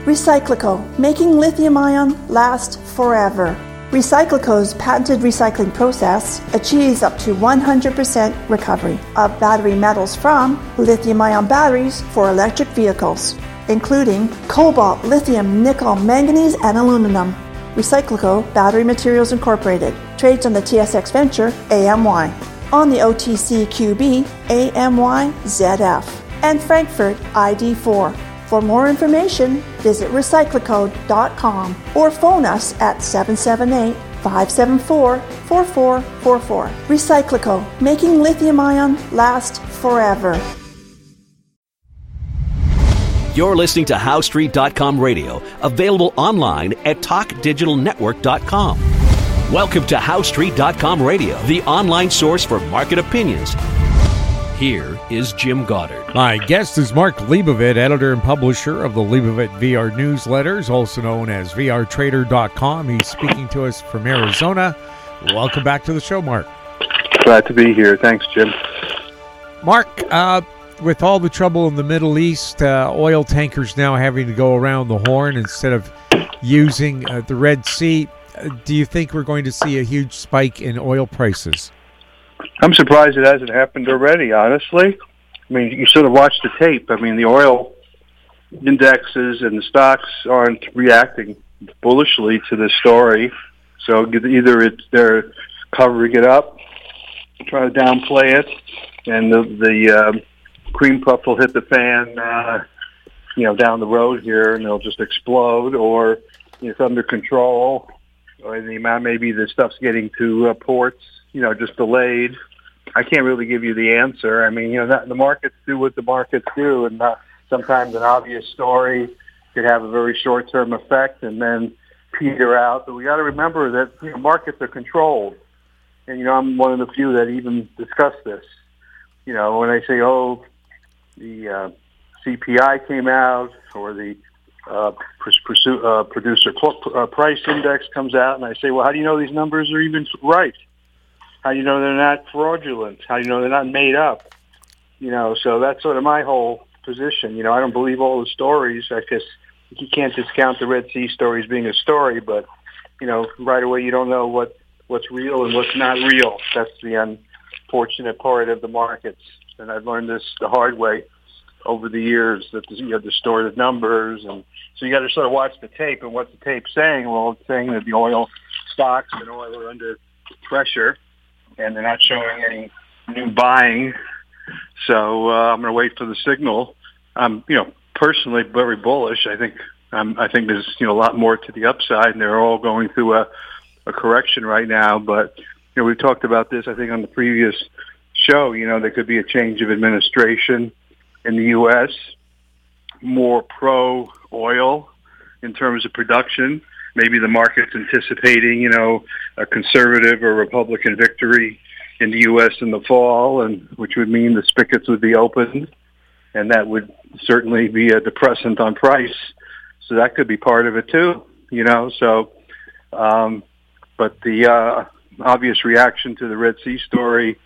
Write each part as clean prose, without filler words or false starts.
Recyclico, making lithium-ion last forever. Recyclico's patented recycling process achieves up to 100% recovery of battery metals from lithium-ion batteries for electric vehicles, including cobalt, lithium, nickel, manganese, and aluminum. Recyclico Battery Materials Incorporated trades on the TSX Venture AMY, on the OTCQB AMYZF, and Frankfurt ID4. For more information, visit recyclico.com or phone us at 778-574-4444. Recyclico, making lithium-ion last forever. You're listening to HowStreet.com radio, available online at TalkDigitalNetwork.com. Welcome to HowStreet.com radio, the online source for market opinions. Here is Jim Goddard. My guest is Mark Leibovit, editor and publisher of the Leibovit VR newsletters, also known as VRTrader.com. He's speaking to us from Arizona. Welcome back to the show, Mark. Glad to be here. Thanks, Jim. Mark, with all the trouble in the Middle East, oil tankers now having to go around the Horn instead of using the Red Sea, do you think we're going to see a huge spike in oil prices? I'm surprised it hasn't happened already, honestly. I mean, you sort of watch the tape. I mean, the oil indexes and the stocks aren't reacting bullishly to this story. So either they're covering it up, trying to downplay it, and the cream puff will hit the fan, down the road here, and they'll just explode, or it's under control, or the amount maybe the stuff's getting to ports, just delayed. I can't really give you the answer. I mean, the markets do what the markets do, and sometimes an obvious story could have a very short-term effect and then peter out. But we got to remember that markets are controlled, and I'm one of the few that even discuss this. When I say, the CPI came out, or the producer price index comes out, and I say, well, how do you know these numbers are even right? How do you know they're not fraudulent? How do you know they're not made up? So that's sort of my whole position. I don't believe all the stories. I guess you can't discount the Red Sea story as being a story, but, right away you don't know what's real and what's not real. That's the unfortunate part of the markets. And I've learned this the hard way over the years, that you have distorted numbers. And so you got to sort of watch the tape. And what's the tape saying? Well, it's saying that the oil stocks and oil are under pressure, and they're not showing any new buying. So I'm going to wait for the signal. I'm, personally very bullish. I think there's a lot more to the upside, and they're all going through a correction right now. But we talked about this, I think, on the previous show. There could be a change of administration in the U.S., more pro-oil in terms of production. Maybe the market's anticipating, a conservative or Republican victory in the U.S. in the fall, and which would mean the spigots would be opened, and that would certainly be a depressant on price. So that could be part of it too, So, but the obvious reaction to the Red Sea story,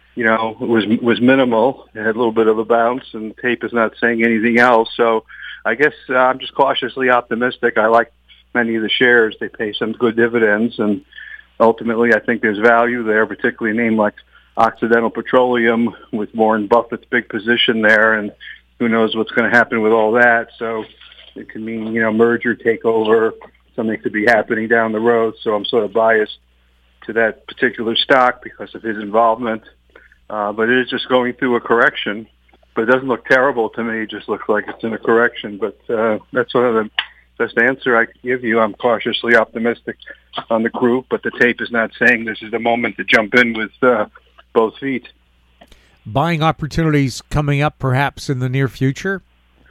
was minimal. It had a little bit of a bounce, and the tape is not saying anything else. So I guess I'm just cautiously optimistic. I like many of the shares. They pay some good dividends, and ultimately I think there's value there, particularly a name like Occidental Petroleum with Warren Buffett's big position there, and who knows what's going to happen with all that. So it could mean, merger, takeover, something could be happening down the road. So I'm sort of biased to that particular stock because of his involvement. But it is just going through a correction. But it doesn't look terrible to me. It just looks like it's in a correction. But that's sort of the best answer I could give you. I'm cautiously optimistic on the group, but the tape is not saying this is the moment to jump in with both feet. Buying opportunities coming up perhaps in the near future?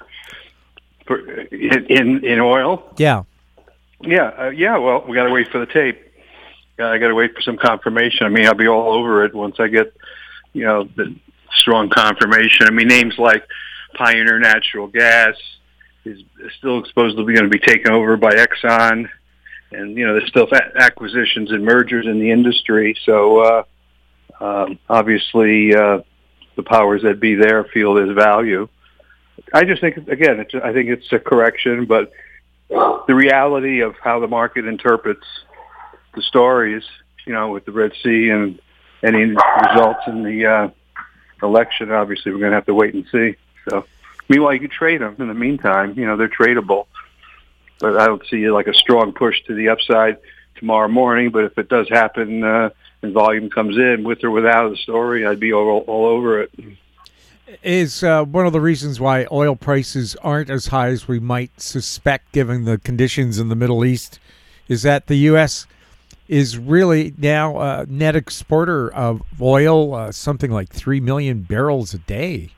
In oil? Yeah. Yeah, well, we got to wait for the tape. I got to wait for some confirmation. I mean, I'll be all over it once I get, the strong confirmation. I mean, names like Pioneer Natural Gas is still supposedly going to be taken over by Exxon. And, there's still acquisitions and mergers in the industry. So, obviously, the powers that be there feel there's value. I just think, again, I think it's a correction, but the reality of how the market interprets the stories, with the Red Sea and any results in the election. Obviously, we're going to have to wait and see. So, meanwhile, you can trade them in the meantime. They're tradable. But I don't see like a strong push to the upside tomorrow morning. But if it does happen and volume comes in with or without the story, I'd be all over it. Is one of the reasons why oil prices aren't as high as we might suspect, given the conditions in the Middle East, is that the U.S. is really now a net exporter of oil, something like 3 million barrels a day.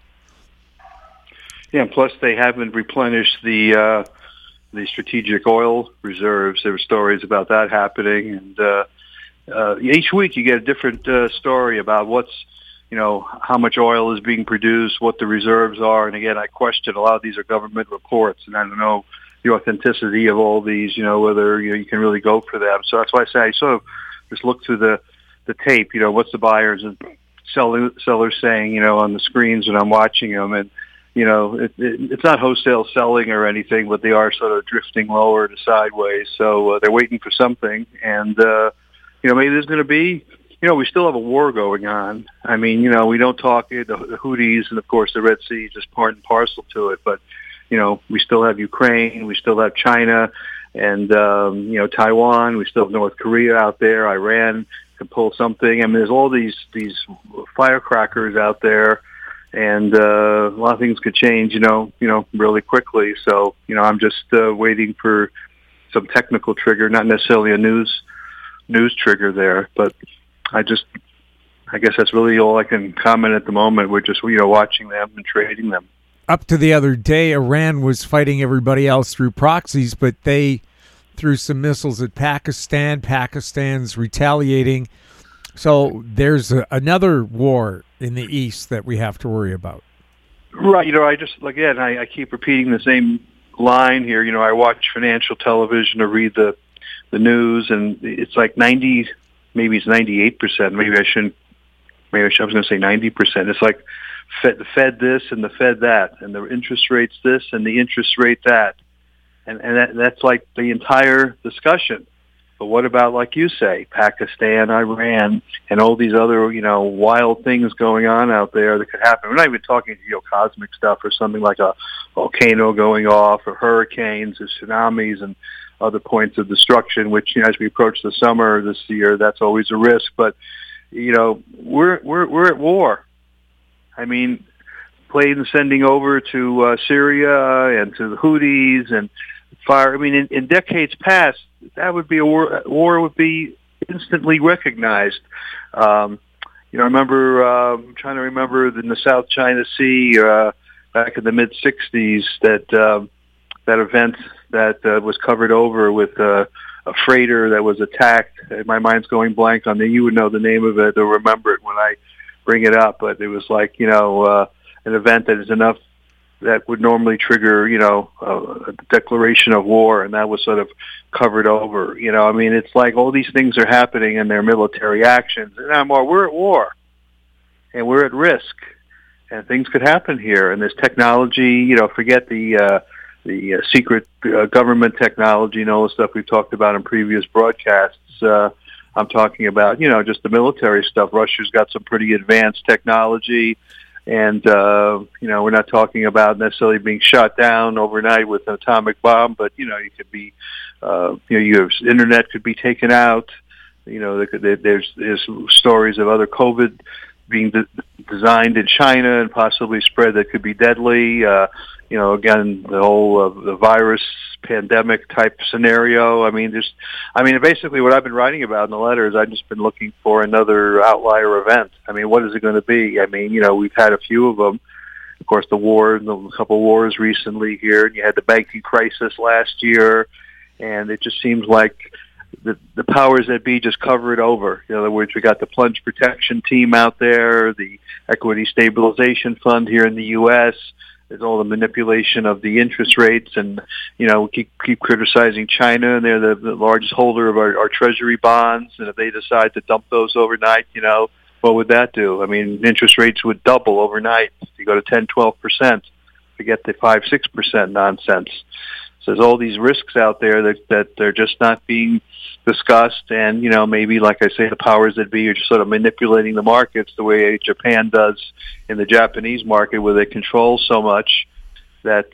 Yeah, and plus they haven't replenished the strategic oil reserves. There were stories about that happening, and each week you get a different story about what's, how much oil is being produced, what the reserves are. And again, I question a lot of these are government reports, and I don't know the authenticity of all these, whether you can really go for them. So that's why I say I sort of just look through the tape, what's the buyers and sellers saying, on the screens when I'm watching them. And, it's not wholesale selling or anything, but they are sort of drifting lower to sideways. So they're waiting for something. And, maybe there's going to be, we still have a war going on. I mean, we don't talk the Houthis and, of course, the Red Sea is just part and parcel to it. But, we still have Ukraine. We still have China and, Taiwan. We still have North Korea out there. Iran can pull something. I mean, there's all these firecrackers out there. And a lot of things could change, really quickly. So, I'm just waiting for some technical trigger, not necessarily a news trigger there, but I guess that's really all I can comment at the moment. We're just, watching them and trading them. Up to the other day, Iran was fighting everybody else through proxies, but they threw some missiles at Pakistan. Pakistan's retaliating. So there's another war in the East that we have to worry about. Right. I keep repeating the same line here. I watch financial television or read the news, and it's like 90, maybe it's 98%. Maybe I was going to say 90%. It's like the Fed this and the Fed that, and the interest rates this and the interest rate that. And that's like the entire discussion. But what about, like you say, Pakistan, Iran, and all these other, wild things going on out there that could happen? We're not even talking cosmic stuff or something like a volcano going off or hurricanes or tsunamis and other points of destruction, which, as we approach the summer this year, that's always a risk. But, we're at war. I mean, planes sending over to Syria and to the Houthis and fire. I mean, in decades past, that would be a war. War would be instantly recognized. I remember. I'm trying to remember in the South China Sea back in the mid '60s that event that was covered over with a freighter that was attacked. My mind's going blank on you would know the name of it or remember it when I bring it up. But it was like an event that is enough that would normally trigger, a declaration of war, and that was sort of covered over. I mean, it's like all these things are happening in their military actions, and we're at war, and we're at risk, and things could happen here. And this technology, forget the secret government technology and all the stuff we've talked about in previous broadcasts. I'm talking about, just the military stuff. Russia's got some pretty advanced technology. And, we're not talking about necessarily being shot down overnight with an atomic bomb, but, you could be, your internet could be taken out. There's stories of other COVID being designed in China and possibly spread that could be deadly. Again, the whole the virus pandemic type scenario. Basically what I've been writing about in the letter is I've just been looking for another outlier event. I mean, what is it going to be? I mean, we've had a few of them. Of course, a couple wars recently here, and you had the banking crisis last year, and it just seems like the powers that be just cover it over. In other words, we got the plunge protection team out there, the equity stabilization fund here in the U.S., there's all the manipulation of the interest rates, and keep criticizing China, and they're the largest holder of our treasury bonds. And if they decide to dump those overnight, what would that do? I mean, interest rates would double overnight. You go to 10-12%. Forget the 5-6% nonsense. There's all these risks out there that they're just not being discussed, and maybe, like I say, the powers that be are just sort of manipulating the markets the way Japan does in the Japanese market, where they control so much that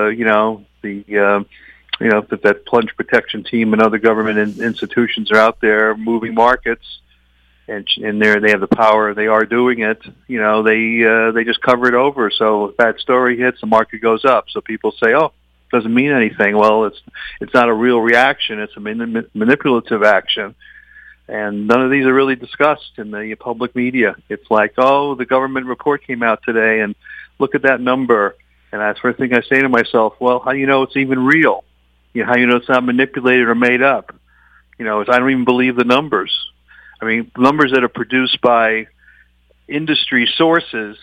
that plunge protection team and other government institutions are out there moving markets, and they have the power. They are doing it. They just cover it over. So if that story hits, the market goes up. So people say, "Oh, it doesn't mean anything." Well, it's not a real reaction. It's a manipulative action, and none of these are really discussed in the public media. It's like, "Oh, the government report came out today, and look at that number." And that's the first thing I say to myself, well, how do you know it's even real? How do you know it's not manipulated or made up? I don't even believe the numbers. I mean, numbers that are produced by industry sources,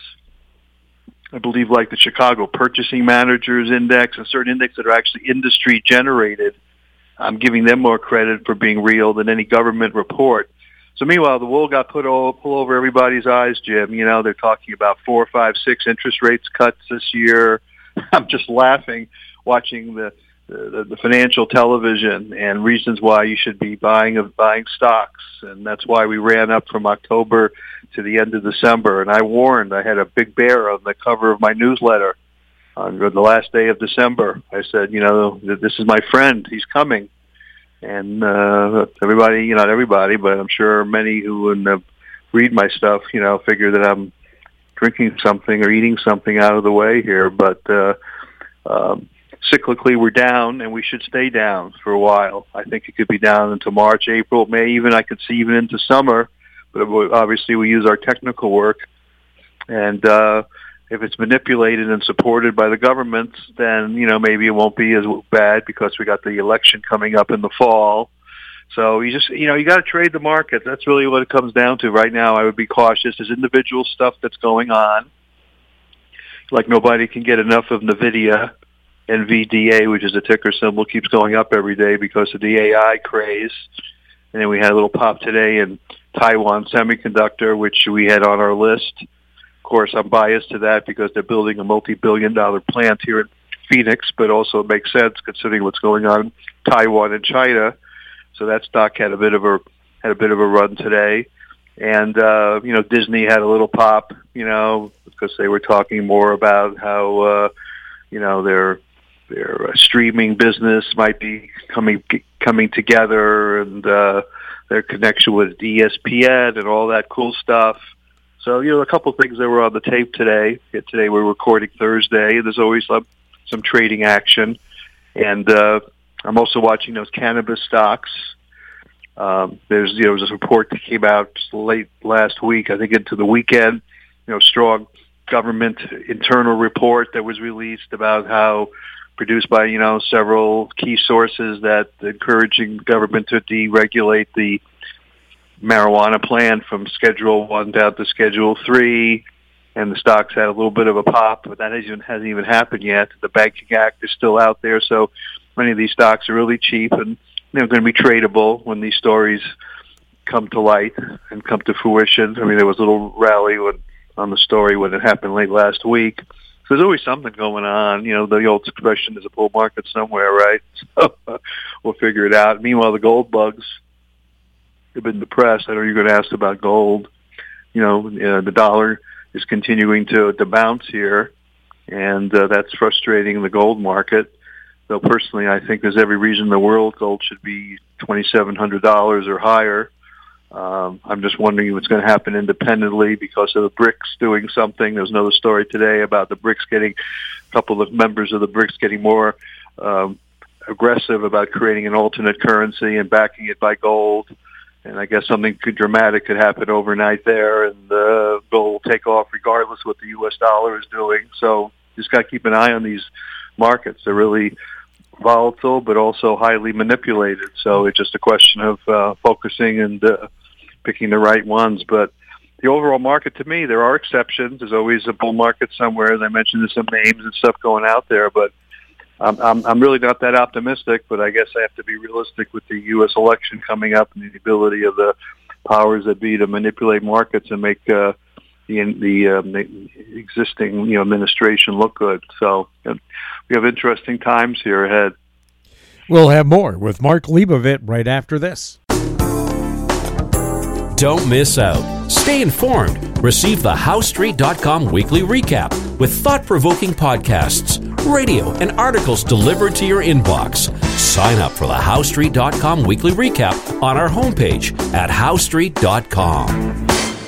I believe, like the Chicago Purchasing Managers Index and certain indexes that are actually industry generated, I'm giving them more credit for being real than any government report. So meanwhile, the wool got pulled over everybody's eyes, Jim. They're talking about 4, 5, 6 interest rates cuts this year. I'm just laughing watching the financial television and reasons why you should be buying stocks. And that's why we ran up from October to the end of December. And I warned, I had a big bear on the cover of my newsletter on the last day of December. I said, this is my friend. He's coming. And everybody, not everybody, but I'm sure many who read my stuff, figure that I'm drinking something or eating something out of the way here. But cyclically, we're down, and we should stay down for a while. I think it could be down into March, April, May, even I could see even into summer. But obviously, we use our technical work, and if it's manipulated and supported by the governments, then, maybe it won't be as bad because we got the election coming up in the fall. So you just, you got to trade the market. That's really what it comes down to right now. I would be cautious. There's individual stuff that's going on. Like nobody can get enough of NVIDIA. NVDA, which is a ticker symbol, keeps going up every day because of the AI craze. And then we had a little pop today in Taiwan Semiconductor, which we had on our list. Of course, I'm biased to that because they're building a multi-billion-dollar plant here in Phoenix, but also it makes sense considering what's going on in Taiwan and China. So that stock had a bit of a run today. And Disney had a little pop, because they were talking more about how their streaming business might be coming together, and their connection with ESPN and all that cool stuff. So, a couple of things that were on the tape today. Today we're recording Thursday. There's always some trading action. And I'm also watching those cannabis stocks. There was a report that came out late last week, I think into the weekend, strong government internal report that was released about how produced by, several key sources that encouraging government to deregulate the marijuana plan from Schedule 1 down to Schedule 3, and the stocks had a little bit of a pop, but that hasn't even happened yet. The Banking Act is still out there, so many of these stocks are really cheap, and they're going to be tradable when these stories come to light and come to fruition. I mean, there was a little rally on the story when it happened late last week. So there's always something going on. The old expression is a bull market somewhere, right? So we'll figure it out. Meanwhile, the gold bugs have been depressed. I know you're going to ask about gold. The dollar is continuing to bounce here, and that's frustrating the gold market. Though personally, I think there's every reason in the world gold should be $2,700 or higher. I'm just wondering what's going to happen independently because of the BRICS doing something. There's another story today about the BRICS a couple of members of the BRICS getting more aggressive about creating an alternate currency and backing it by gold. And I guess something dramatic could happen overnight there, and gold will take off regardless of what the U.S. dollar is doing. So just got to keep an eye on these markets. They're really volatile, but also highly manipulated. So it's just a question of focusing and picking the right ones. But the overall market, to me, there are exceptions. There's always a bull market somewhere. As I mentioned, there's some names and stuff going out there, but I'm really not that optimistic. But I guess I have to be realistic with the U.S. election coming up and the ability of the powers that be to manipulate markets and make the existing administration look good. So we have interesting times here ahead. We'll have more with Mark Leibovit right after this. Don't miss out. Stay informed. Receive the HowStreet.com weekly recap with thought-provoking podcasts, radio, and articles delivered to your inbox. Sign up for the HowStreet.com weekly recap on our homepage at HowStreet.com.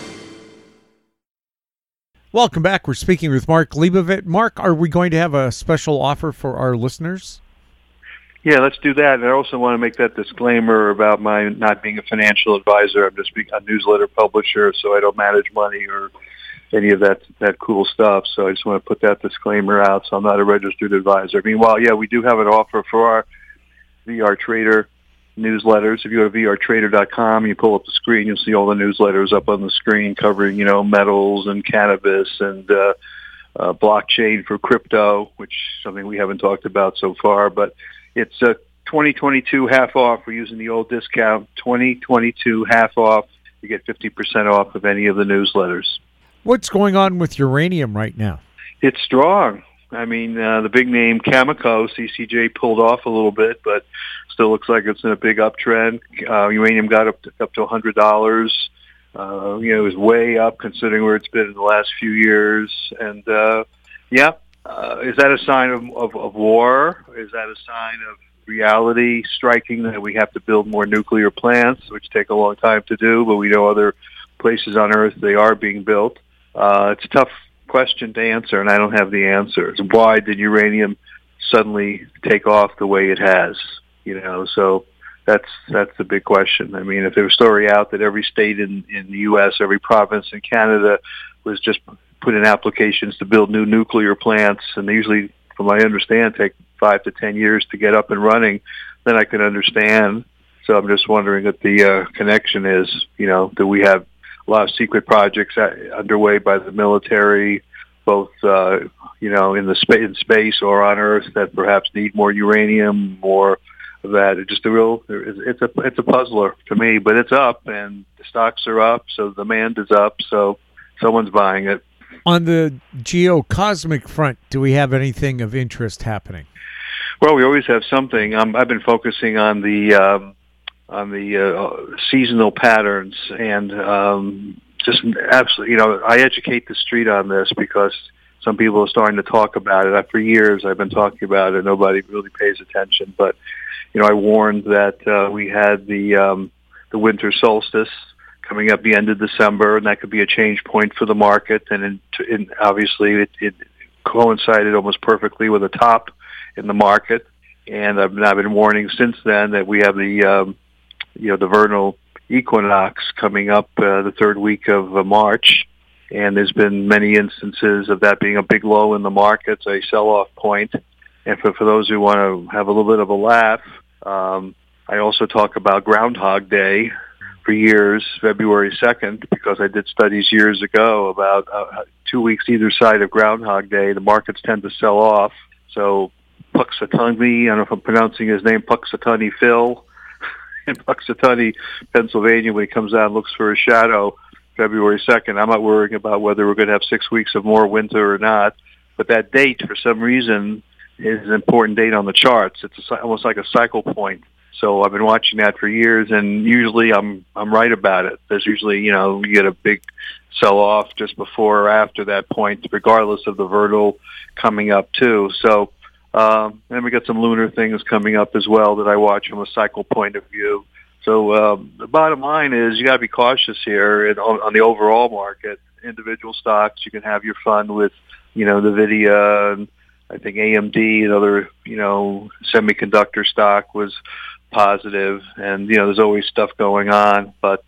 Welcome back. We're speaking with Mark Leibovit. Mark, are we going to have a special offer for our listeners? Yeah, let's do that. And I also want to make that disclaimer about my not being a financial advisor. I'm just a newsletter publisher, so I don't manage money or any of that cool stuff. So I just want to put that disclaimer out. So I'm not a registered advisor. Meanwhile, yeah, we do have an offer for our VR Trader newsletters. If you go to vrtrader.com, you pull up the screen, you'll see all the newsletters up on the screen covering, metals and cannabis and blockchain for crypto, which is something we haven't talked about so far. But it's 2022 half off. We're using the old discount, 2022 half off. You get 50% off of any of the newsletters. What's going on with uranium right now? It's strong. I mean, the big name Cameco, CCJ, pulled off a little bit, but still looks like it's in a big uptrend. Uranium got up to $100. It was way up considering where it's been in the last few years. And, is that a sign of war? Is that a sign of reality striking that we have to build more nuclear plants, which take a long time to do, but we know other places on Earth they are being built? It's a tough question to answer, and I don't have the answers. Why did uranium suddenly take off the way it has? So that's the big question. I mean, if there was a story out that every state in the U.S., every province in Canada was just put in applications to build new nuclear plants, and they usually, from what I understand, take 5 to 10 years to get up and running, then I can understand. So I'm just wondering what the connection is. Do we have a lot of secret projects underway by the military, both in space or on Earth, that perhaps need more uranium, more of that? It's a puzzler to me, but it's up, and the stocks are up, so the demand is up, so someone's buying it. On the geocosmic front, do we have anything of interest happening? Well, we always have something. I've been focusing on the seasonal patterns, and just absolutely, I educate the street on this because some people are starting to talk about it. For years, I've been talking about it. Nobody really pays attention, but I warned that we had the winter solstice coming up the end of December, and that could be a change point for the market. And obviously, it coincided almost perfectly with a top in the market. And I've been warning since then that we have the vernal equinox coming up the third week of March, and there's been many instances of that being a big low in the markets, a sell-off point. And for those who want to have a little bit of a laugh, I also talk about Groundhog Day for years, February 2nd, because I did studies years ago about 2 weeks either side of Groundhog Day, the markets tend to sell off. So Punxsutawney, I don't know if I'm pronouncing his name, Punxsutawney Phil, in Punxsutawney, Pennsylvania, when he comes out and looks for a shadow, February 2nd, I'm not worrying about whether we're going to have 6 weeks of more winter or not. But that date, for some reason, is an important date on the charts. It's almost like a cycle point. So I've been watching that for years, and usually I'm right about it. There's usually, you get a big sell-off just before or after that point, regardless of the vernal coming up too. So then we got some lunar things coming up as well that I watch from a cycle point of view. So the bottom line is you got to be cautious here on the overall market. Individual stocks, you can have your fun with, NVIDIA, and I think AMD and other, semiconductor stock was positive, and there's always stuff going on, but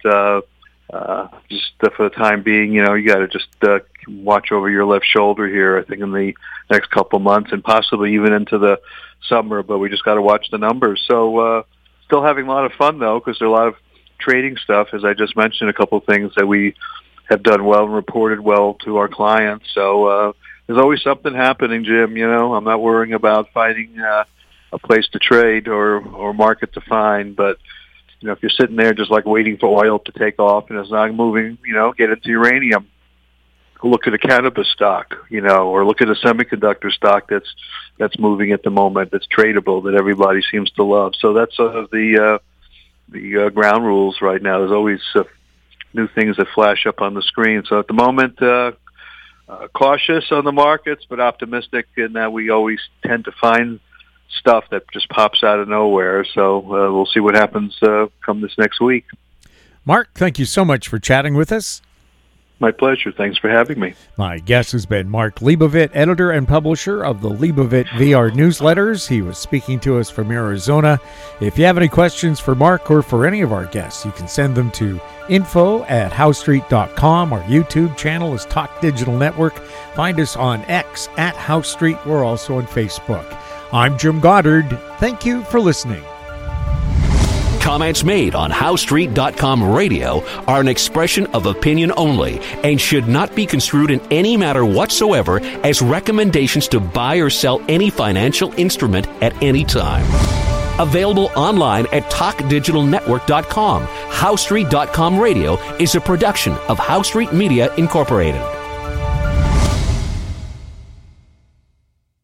just for the time being, you got to just watch over your left shoulder here, I think, in the next couple of months and possibly even into the summer, but we just got to watch the numbers. So still having a lot of fun, though, because there are a lot of trading stuff, as I just mentioned, a couple of things that we have done well and reported well to our clients. So there's always something happening, Jim. I'm not worrying about finding a place to trade or market to find, but if you're sitting there just like waiting for oil to take off and it's not moving, get into uranium. look at a cannabis stock, or look at a semiconductor stock that's moving at the moment, that's tradable, that everybody seems to love. So that's sort of the ground rules right now. There's always new things that flash up on the screen. So at the moment, cautious on the markets, but optimistic in that we always tend to find stuff that just pops out of nowhere. So we'll see what happens come this next week. Mark, thank you so much for chatting with us. My pleasure. Thanks for having me. My guest has been Mark Leibovit, editor and publisher of the Leibovit VR newsletters. He was speaking to us from Arizona. If you have any questions for Mark or for any of our guests, you can send them to info@HowStreet.com. Our YouTube channel is Talk Digital Network. Find us on X @HowStreet. We're also on Facebook. I'm Jim Goddard. Thank you for listening. Comments made on HowStreet.com radio are an expression of opinion only and should not be construed in any matter whatsoever as recommendations to buy or sell any financial instrument at any time. Available online at TalkDigitalNetwork.com. HowStreet.com radio is a production of HowStreet Media Incorporated.